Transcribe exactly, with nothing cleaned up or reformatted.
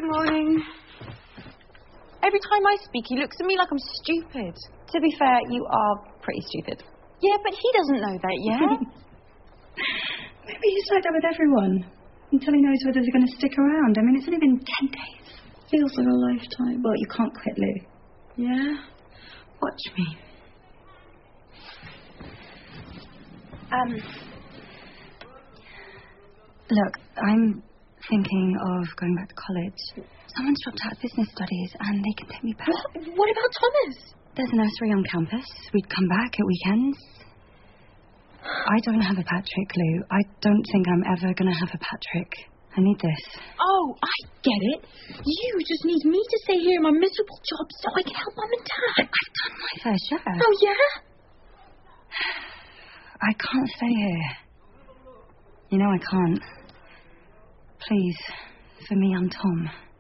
Good morning. Every time I speak, he looks at me like I'm stupid. To be fair, you are pretty stupid. Yeah, but he doesn't know that yet. Maybe he's like that with everyone. Until he knows whether they're going to stick around. I mean, it's only been ten days. Feels like a lifetime. Well, you can't quit, Lou. Yeah? Watch me. Um... Look, I'm thinking of going back to college. Someone's dropped out of business studies and they can take me back. What, what about Thomas? There's a nursery on campus. We'd come back at weekends. I don't have a Patrick, Lou. I don't think I'm ever going to have a Patrick. I need this. Oh, I get it. You just need me to stay here in my miserable job so I can help Mum and Dad. I've done my fair share. Oh, yeah? I can't stay here. You know I can't. Please, for me, I'm Tom.